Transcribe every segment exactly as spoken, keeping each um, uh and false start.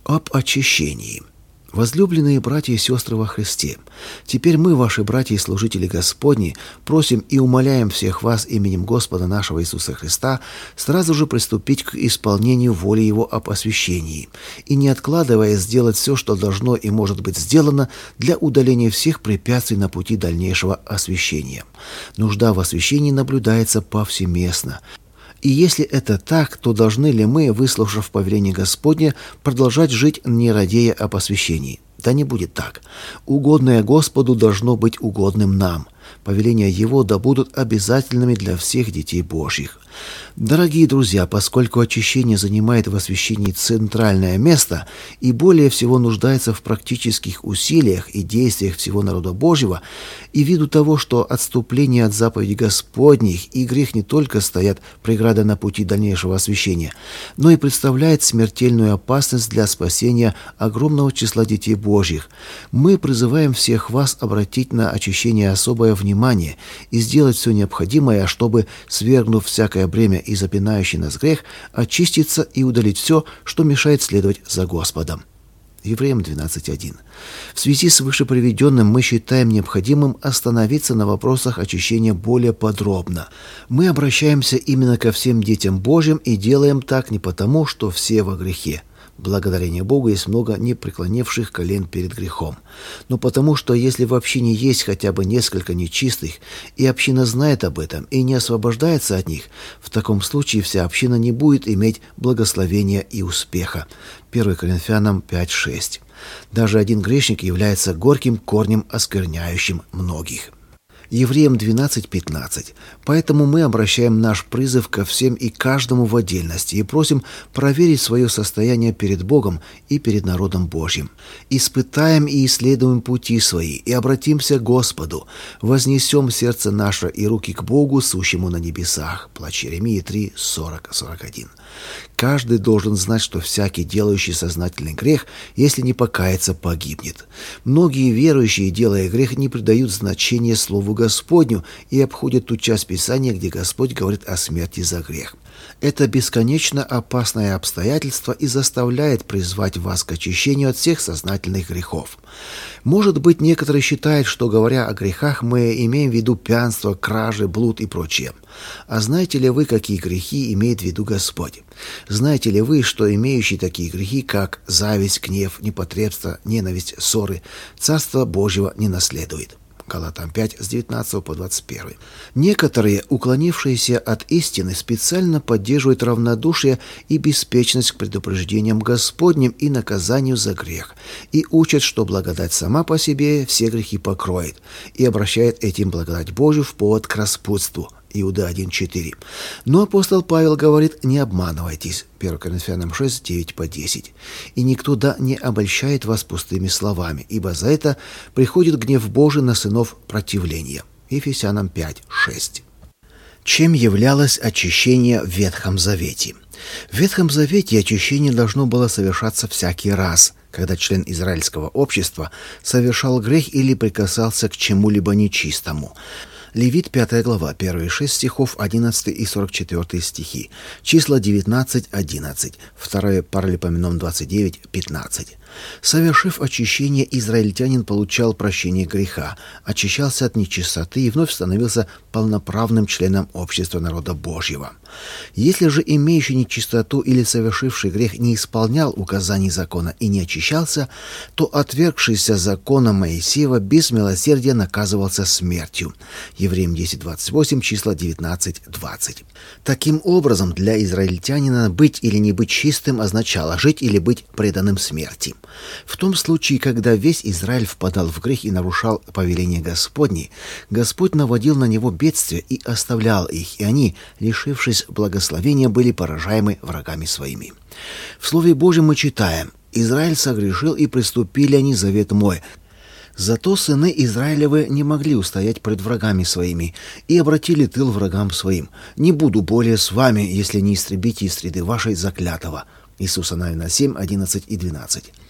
Об очищении. Возлюбленные братья и сестры во Христе, теперь мы, ваши братья и служители Господни, просим и умоляем всех вас именем Господа нашего Иисуса Христа сразу же приступить к исполнению воли Его об освящении и, не откладывая, сделать все, что должно и может быть сделано для удаления всех препятствий на пути дальнейшего освящения. Нужда в освящении наблюдается повсеместно. И если это так, то должны ли мы, выслушав повеление Господне, продолжать жить, не радея о посвящении? Да не будет так. Угодное Господу должно быть угодным нам. Повеления Его да будут обязательными для всех детей Божьих. Дорогие друзья, поскольку очищение занимает в освящении центральное место и более всего нуждается в практических усилиях и действиях всего народа Божьего, и ввиду того, что отступление от заповедей Господних и грех не только стоят преградой на пути дальнейшего освящения, но и представляет смертельную опасность для спасения огромного числа детей Божьих, мы призываем всех вас обратить на очищение особое внимание и сделать все необходимое, чтобы, свергнув всякое бремя и запинающий нас грех, очиститься и удалить все, что мешает следовать за Господом. Евреям двенадцать один. В связи с вышеприведенным мы считаем необходимым остановиться на вопросах очищения более подробно. Мы обращаемся именно ко всем детям Божьим и делаем так не потому, что все во грехе. Благодарение Богу есть много непреклоневших колен перед грехом. Но потому что если в общине есть хотя бы несколько нечистых, и община знает об этом и не освобождается от них, в таком случае вся община не будет иметь благословения и успеха. первое Коринфянам пять шесть. Даже один грешник является горьким корнем, оскверняющим многих. Евреям двенадцать пятнадцать. Поэтому мы обращаем наш призыв ко всем и каждому в отдельности и просим проверить свое состояние перед Богом и перед народом Божьим. Испытаем и исследуем пути свои и обратимся к Господу, вознесем сердце наше и руки к Богу, сущему на небесах. Плач Иеремии три сорок сорок один. Каждый должен знать, что всякий, делающий сознательный грех, если не покается, погибнет. Многие верующие, делая грех, не придают значения Слову Господню и обходят ту часть Писания, где Господь говорит о смерти за грех. Это бесконечно опасное обстоятельство и заставляет призвать вас к очищению от всех сознательных грехов. Может быть, некоторые считают, что, говоря о грехах, мы имеем в виду пьянство, кражи, блуд и прочее. А знаете ли вы, какие грехи имеет в виду Господь? Знаете ли вы, что имеющие такие грехи, как зависть, гнев, непотребство, ненависть, ссоры, Царство Божьего не наследует? Галатам пять с девятнадцатого по двадцать первый. Некоторые, уклонившиеся от истины, специально поддерживают равнодушие и беспечность к предупреждениям Господним и наказанию за грех, и учат, что благодать сама по себе все грехи покроет, и обращает этим благодать Божию в повод к распутству. Иуда один четыре. Но апостол Павел говорит: не обманывайтесь. первое Коринфянам шесть девять по десять. И никто да не обольщает вас пустыми словами, ибо за это приходит гнев Божий на сынов противления. Ефесянам пять шесть. Чем являлось очищение в Ветхом Завете? В Ветхом Завете очищение должно было совершаться всякий раз, когда член израильского общества совершал грех или прикасался к чему-либо нечистому. Левит пятая глава, первые шесть стихов, одиннадцатый и сорок четвёртый стихи, числа девятнадцать одиннадцать, второе Паралипоменон двадцать девять пятнадцать. Совершив очищение, израильтянин получал прощение греха, очищался от нечистоты и вновь становился полноправным членом общества народа Божьего. Если же имеющий нечистоту или совершивший грех не исполнял указаний закона и не очищался, то отвергшийся закона Моисеева без милосердия наказывался смертью. Евреям десять двадцать восемь, числа девятнадцать двадцать. Таким образом, для израильтянина быть или не быть чистым означало жить или быть преданным смерти. В том случае, когда весь Израиль впадал в грех и нарушал повеление Господне, Господь наводил на него бедствия и оставлял их, и они, лишившись благословения, были поражаемы врагами своими. В Слове Божьем мы читаем: «Израиль согрешил, и приступили они завет мой». Зато сыны Израилевы не могли устоять пред врагами своими и обратили тыл врагам своим. «Не буду более с вами, если не истребите из среды вашей заклятого». Иисуса Навина семь одиннадцать и двенадцать.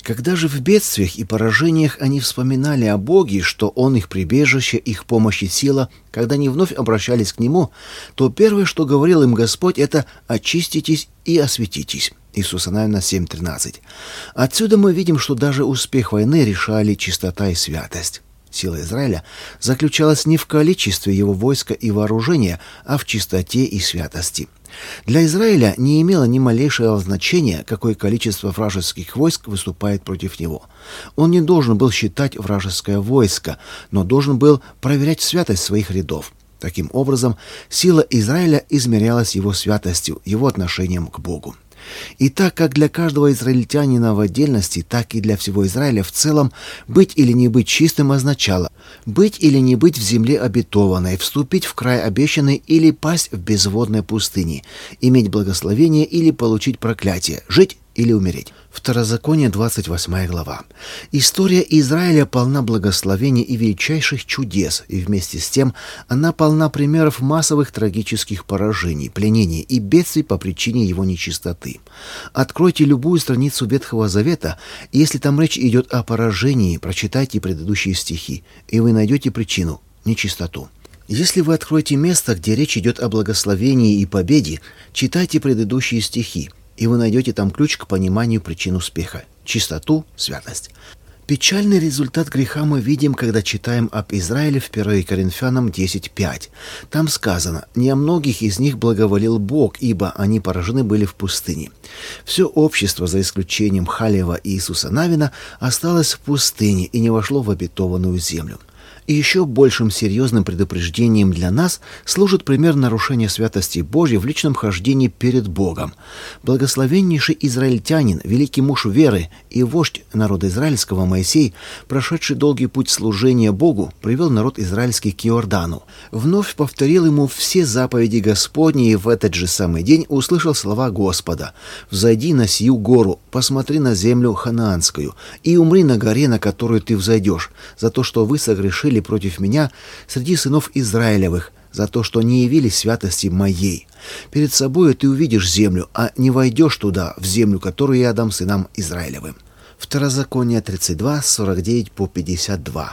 Когда же в бедствиях и поражениях они вспоминали о Боге, что Он их прибежище, их помощь и сила, когда они вновь обращались к Нему, то первое, что говорил им Господь, это «очиститесь и осветитесь». Иисуса Навина семь тринадцать. Отсюда мы видим, что даже успех войны решали чистота и святость. Сила Израиля заключалась не в количестве его войска и вооружения, а в чистоте и святости. Для Израиля не имело ни малейшего значения, какое количество вражеских войск выступает против него. Он не должен был считать вражеское войско, но должен был проверять святость своих рядов. Таким образом, сила Израиля измерялась его святостью, его отношением к Богу. И так как для каждого израильтянина в отдельности, так и для всего Израиля в целом быть или не быть чистым означало быть или не быть в земле обетованной, вступить в край обещанный или пасть в безводной пустыне, иметь благословение или получить проклятие, жить или умереть. Второзаконие, двадцать восьмая глава. История Израиля полна благословений и величайших чудес, и вместе с тем она полна примеров массовых трагических поражений, пленений и бедствий по причине его нечистоты. Откройте любую страницу Ветхого Завета, и если там речь идет о поражении, прочитайте предыдущие стихи, и вы найдете причину – нечистоту. Если вы откроете место, где речь идет о благословении и победе, читайте предыдущие стихи, и вы найдете там ключ к пониманию причин успеха – чистоту, святость. Печальный результат греха мы видим, когда читаем об Израиле в первое Коринфянам десять пять. Там сказано: «Не о многих из них благоволил Бог, ибо они поражены были в пустыне». Все общество, за исключением Халева и Иисуса Навина, осталось в пустыне и не вошло в обетованную землю. И еще большим серьезным предупреждением для нас служит пример нарушения святости Божьей в личном хождении перед Богом. Благословеннейший израильтянин, великий муж веры и вождь народа израильского Моисей, прошедший долгий путь служения Богу, привел народ израильский к Иордану. Вновь повторил ему все заповеди Господни и в этот же самый день услышал слова Господа: «Взойди на сию гору, посмотри на землю ханаанскую и умри на горе, на которую ты взойдешь, за то, что вы согрешили против меня среди сынов Израилевых, за то, что не явились святости моей. Перед собою ты увидишь землю, а не войдешь туда, в землю, которую я дам сынам Израилевым». Второзаконие тридцать два, сорок девять по пятьдесят два.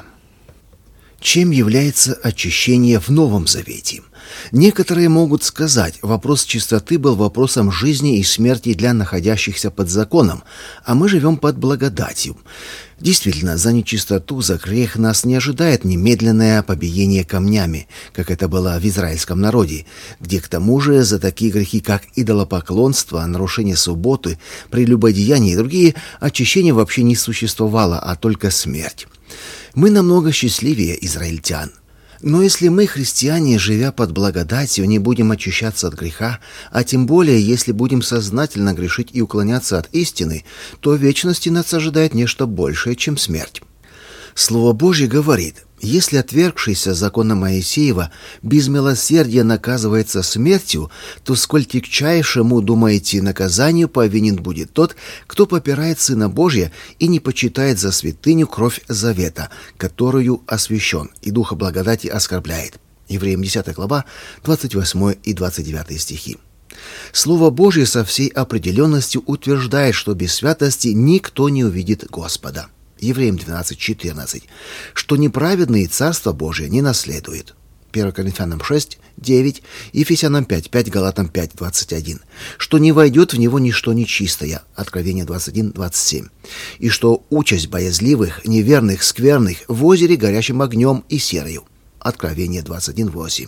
Чем является очищение в Новом Завете? Некоторые могут сказать, вопрос чистоты был вопросом жизни и смерти для находящихся под законом, а мы живем под благодатью. Действительно, за нечистоту, за грех нас не ожидает немедленное побиение камнями, как это было в израильском народе, где к тому же за такие грехи, как идолопоклонство, нарушение субботы, прелюбодеяние и другие, очищения вообще не существовало, а только смерть. Мы намного счастливее израильтян. Но если мы, христиане, живя под благодатью, не будем очищаться от греха, а тем более, если будем сознательно грешить и уклоняться от истины, то в вечности нас ожидает нечто большее, чем смерть. Слово Божье говорит: если отвергшийся закона Моисеева без милосердия наказывается смертью, то сколь тягчайшему, думаете, наказанию повинен будет тот, кто попирает Сына Божия и не почитает за святыню кровь завета, которую освящен, и Духа благодати оскорбляет. Евреям десятая глава, двадцать восьмой и двадцать девятый стихи. Слово Божье со всей определенностью утверждает, что без святости никто не увидит Господа. Евреям двенадцать четырнадцать, что неправедные Царство Божие не наследует. первое Коринфянам шесть девять, Ефесянам пять пять, Галатам пять двадцать один, что не войдет в него ничто нечистое. Откровение двадцать один двадцать семь, и что участь боязливых, неверных, скверных в озере горящим огнем и серою. Откровение двадцать один восемь.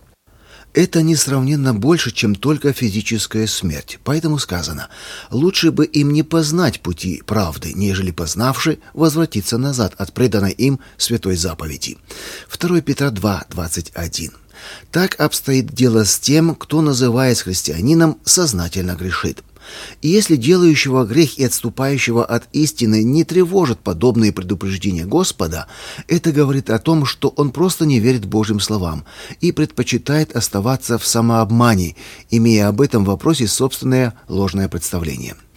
Это несравненно больше, чем только физическая смерть. Поэтому сказано: лучше бы им не познать пути правды, нежели познавши возвратиться назад от преданной им святой заповеди. второе Петра два двадцать один. Так обстоит дело с тем, кто, называясь христианином, сознательно грешит. И если делающего грех и отступающего от истины не тревожат подобные предупреждения Господа, это говорит о том, что он просто не верит Божьим словам и предпочитает оставаться в самообмане, имея об этом вопросе собственное ложное представление.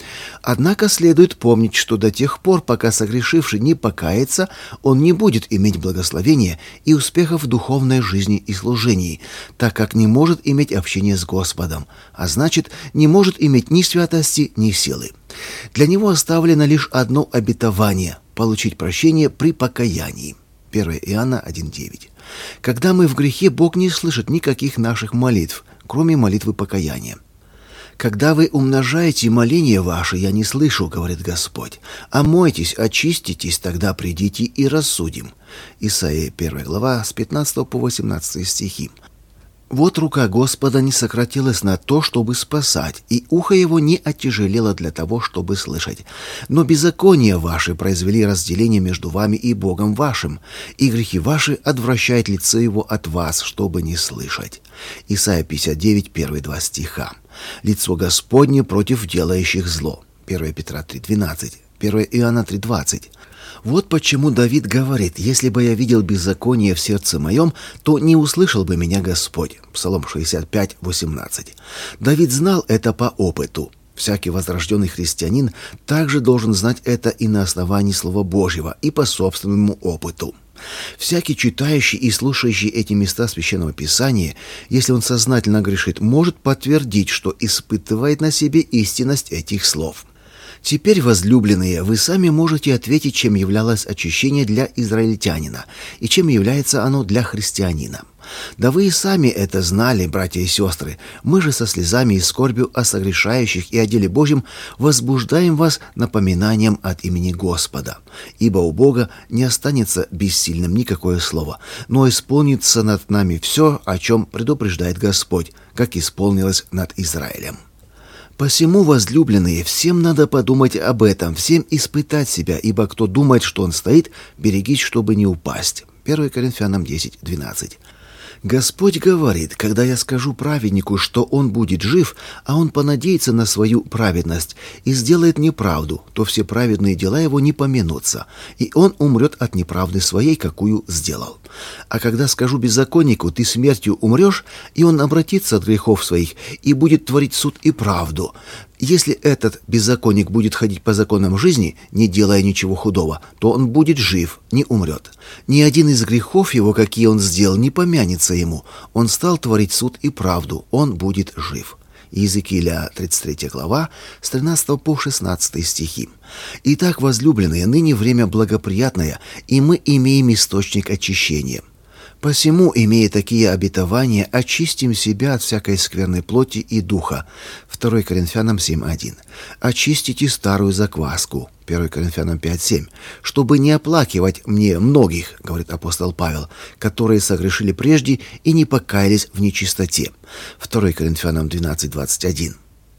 Однако следует помнить, что до тех пор, пока согрешивший не покается, он не будет иметь благословения и успеха в духовной жизни и служении, так как не может иметь общения с Господом, а значит, не может иметь ни святости, ни силы. Для него оставлено лишь одно обетование – получить прощение при покаянии. первое Иоанна один девять. Когда мы в грехе, Бог не слышит никаких наших молитв, кроме молитвы покаяния. «Когда вы умножаете моления ваши, я не слышу, — говорит Господь. Омойтесь, очиститесь, тогда придите и рассудим». Исайя первая глава с пятнадцатого по восемнадцатый стихи. «Вот рука Господа не сократилась на то, чтобы спасать, и ухо его не оттяжелело для того, чтобы слышать. Но беззакония ваши произвели разделение между вами и Богом вашим, и грехи ваши отвращают лицо его от вас, чтобы не слышать». Исайя пятьдесят девять, первые два стиха. «Лицо Господне против делающих зло». первое Петра три двенадцать, первое Иоанна три двадцать. Вот почему Давид говорит: «Если бы я видел беззаконие в сердце моем, то не услышал бы меня Господь». Псалом шестьдесят пять, восемнадцать. Давид знал это по опыту. Всякий возрожденный христианин также должен знать это и на основании Слова Божьего, и по собственному опыту. Всякий читающий и слушающий эти места Священного Писания, если он сознательно грешит, может подтвердить, что испытывает на себе истинность этих слов. Теперь, возлюбленные, вы сами можете ответить, чем являлось очищение для израильтянина и чем является оно для христианина. Да вы и сами это знали, братья и сестры. Мы же со слезами и скорбью о согрешающих и о деле Божьем возбуждаем вас напоминанием от имени Господа. Ибо у Бога не останется бессильным никакое слово, но исполнится над нами все, о чем предупреждает Господь, как исполнилось над Израилем. Посему, возлюбленные, всем надо подумать об этом, всем испытать себя, ибо кто думает, что он стоит, берегись, чтобы не упасть. первое Коринфянам десять двенадцать. Господь говорит: «Когда я скажу праведнику, что он будет жив, а он понадеется на свою праведность и сделает неправду, то все праведные дела его не помянутся, и он умрет от неправды своей, какую сделал. А когда скажу беззаконнику: ты смертью умрешь, и он обратится от грехов своих и будет творить суд и правду. Если этот беззаконник будет ходить по законам жизни, не делая ничего худого, то он будет жив, не умрет. Ни один из грехов его, какие он сделал, не помянется ему. Он стал творить суд и правду, он будет жив». Иезекииля тридцать третья глава, с тринадцатого по шестнадцатый стихи. «Итак, возлюбленные, ныне время благоприятное, и мы имеем источник очищения. Посему, имея такие обетования, очистим себя от всякой скверной плоти и духа». второе Коринфянам семь один. «Очистите старую закваску». первое Коринфянам пять семь. «Чтобы не оплакивать мне многих, — говорит апостол Павел, — которые согрешили прежде и не покаялись в нечистоте». второе Коринфянам двенадцать двадцать один.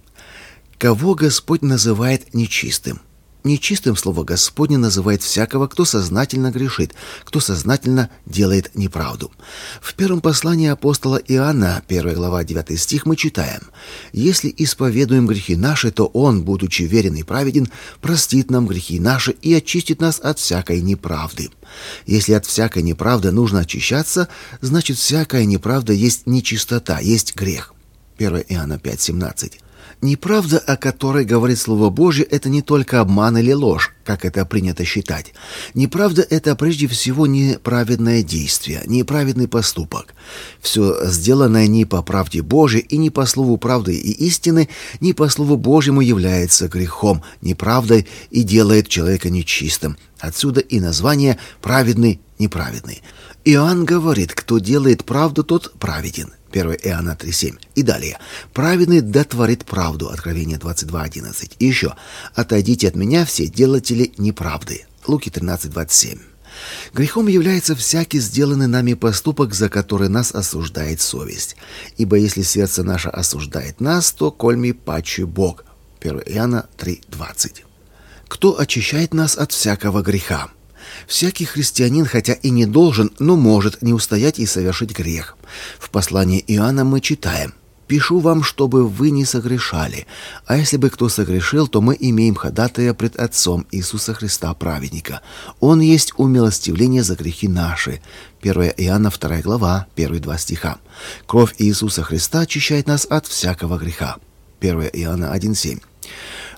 Кого Господь называет нечистым? Нечистым слово Господне называет всякого, кто сознательно грешит, кто сознательно делает неправду. В первом послании апостола Иоанна, первая глава, девятый стих, мы читаем: «Если исповедуем грехи наши, то Он, будучи верен и праведен, простит нам грехи наши и очистит нас от всякой неправды». Если от всякой неправды нужно очищаться, значит, всякая неправда есть нечистота, есть грех. первое Иоанна пять семнадцать. Неправда, о которой говорит Слово Божье, это не только обман или ложь, как это принято считать. Неправда – это прежде всего неправедное действие, неправедный поступок. Все сделанное не по правде Божьей и не по слову правды и истины, не по Слову Божьему является грехом, неправдой и делает человека нечистым. Отсюда и название «праведный, неправедный». Иоанн говорит: «Кто делает правду, тот праведен». первое Иоанна три семь. И далее: «Праведный да творит правду». Откровение двадцать два одиннадцать. И еще: «Отойдите от меня, все делатели неправды». Луки тринадцать двадцать семь. Грехом является всякий сделанный нами поступок, за который нас осуждает совесть. Ибо если сердце наше осуждает нас, то кольми паче Бог. первое Иоанна три двадцать. Кто очищает нас от всякого греха? Всякий христианин, хотя и не должен, но может не устоять и совершить грех. В послании Иоанна мы читаем: «Пишу вам, чтобы вы не согрешали, а если бы кто согрешил, то мы имеем ходатая пред Отцом Иисуса Христа праведника. Он есть умилостивление за грехи наши». первое Иоанна вторая глава, первые два стиха. «Кровь Иисуса Христа очищает нас от всякого греха». первое Иоанна один семь.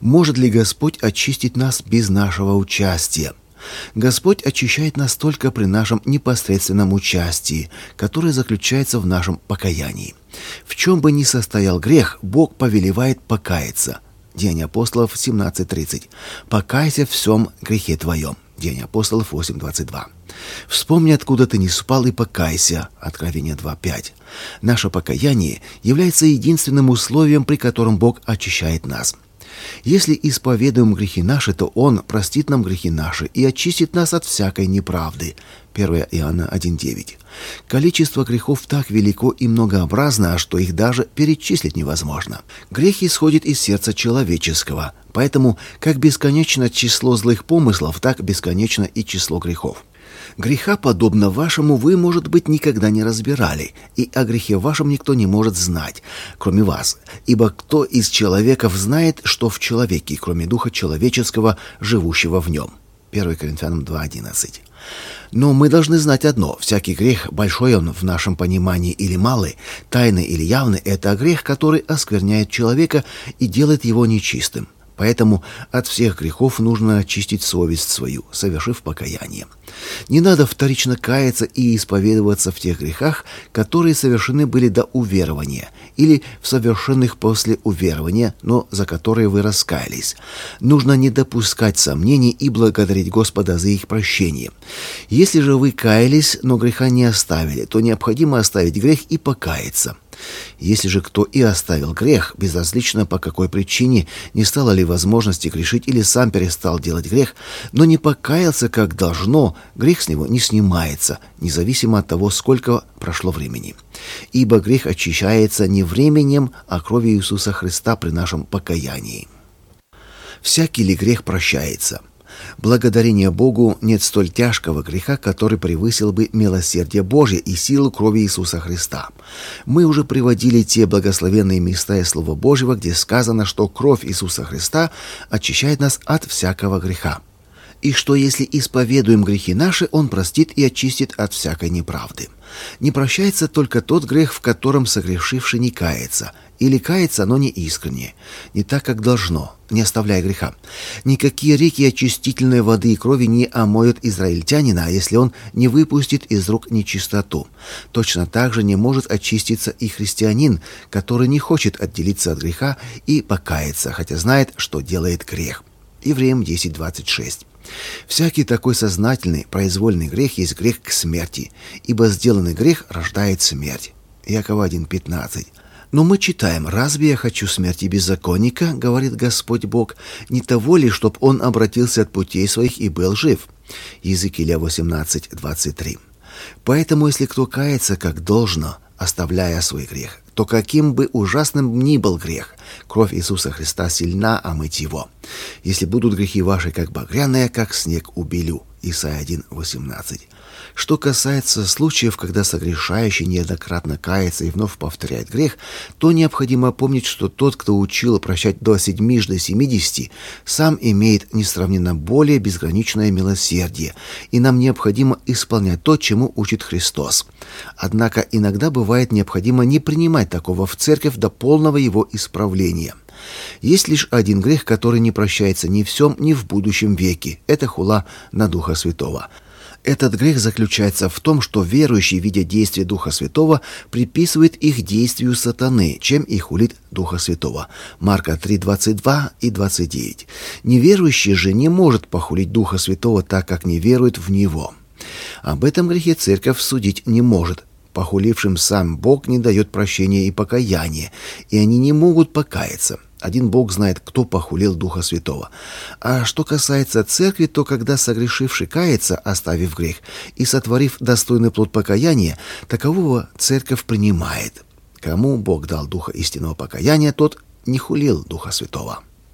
Может ли Господь очистить нас без нашего участия? Господь очищает нас только при нашем непосредственном участии, которое заключается в нашем покаянии. В чем бы ни состоял грех, Бог повелевает покаяться. Деяния апостолов семнадцать тридцать. «Покайся в всем грехе твоем». Деяния апостолов восемь двадцать два. «Вспомни, откуда ты не спал, и покайся». Откровение два пять. Наше покаяние является единственным условием, при котором Бог очищает нас. Если исповедуем грехи наши, то Он простит нам грехи наши и очистит нас от всякой неправды. первое Иоанна один девять. Количество грехов так велико и многообразно, что их даже перечислить невозможно. Грех исходит из сердца человеческого, поэтому как бесконечно число злых помыслов, так бесконечно и число грехов. Греха, подобно вашему, вы, может быть, никогда не разбирали, и о грехе вашем никто не может знать, кроме вас. Ибо кто из человеков знает, что в человеке, кроме духа человеческого, живущего в нем? первое Коринфянам два одиннадцать. Но мы должны знать одно: всякий грех, большой он в нашем понимании или малый, тайный или явный, это грех, который оскверняет человека и делает его нечистым. Поэтому от всех грехов нужно очистить совесть свою, совершив покаяние. Не надо вторично каяться и исповедоваться в тех грехах, которые совершены были до уверования, или в совершенных после уверования, но за которые вы раскаялись. Нужно не допускать сомнений и благодарить Господа за их прощение. Если же вы каялись, но греха не оставили, то необходимо оставить грех и покаяться. Если же кто и оставил грех, безразлично по какой причине, не стало ли возможности грешить или сам перестал делать грех, но не покаялся как должно, грех с него не снимается, независимо от того, сколько прошло времени. Ибо грех очищается не временем, а кровью Иисуса Христа при нашем покаянии. Всякий ли грех прощается? Благодарение Богу нет столь тяжкого греха, который превысил бы милосердие Божье и силу крови Иисуса Христа. Мы уже приводили те благословенные места из Слова Божьего, где сказано, что кровь Иисуса Христа очищает нас от всякого греха. И что если исповедуем грехи наши, Он простит и очистит от всякой неправды. Не прощается только тот грех, в котором согрешивший не кается, или кается, но не искренне, не так, как должно, не оставляя греха. Никакие реки очистительной воды и крови не омоют израильтянина, если он не выпустит из рук нечистоту. Точно так же не может очиститься и христианин, который не хочет отделиться от греха и покаяться, хотя знает, что делает грех. Евреям десять двадцать шесть. Всякий такой сознательный, произвольный грех есть грех к смерти, ибо сделанный грех рождает смерть. Иакова один пятнадцать. Но мы читаем: «Разве я хочу смерти беззаконника, говорит Господь Бог, не того ли, чтоб он обратился от путей своих и был жив?» Иезекииля восемнадцать двадцать три. Поэтому, если кто кается как должно, оставляя свой грех, то каким бы ужасным ни был грех, кровь Иисуса Христа сильна омыть его. Если будут грехи ваши как багряные, как снег убелю. Исайя один восемнадцать. Что касается случаев, когда согрешающий неоднократно кается и вновь повторяет грех, то необходимо помнить, что тот, кто учил прощать до седьмижды семидесяти, сам имеет несравненно более безграничное милосердие, и нам необходимо исполнять то, чему учит Христос. Однако иногда бывает необходимо не принимать такого в церковь до полного его исправления. Есть лишь один грех, который не прощается ни в сем, ни в будущем веке. Это хула на Духа Святого. Этот грех заключается в том, что верующий, видя действия Духа Святого, приписывает их действию сатаны, чем и хулит Духа Святого. Марка три двадцать два и двадцать девять. Неверующий же не может похулить Духа Святого, так как не верует в Него. Об этом грехе церковь судить не может. Похулившим сам Бог не дает прощения и покаяния, и они не могут покаяться. Один Бог знает, кто похулил Духа Святого. А что касается церкви, то когда согрешивший кается, оставив грех, и сотворив достойный плод покаяния, такового церковь принимает. Кому Бог дал Духа истинного покаяния, тот не хулил Духа Святого.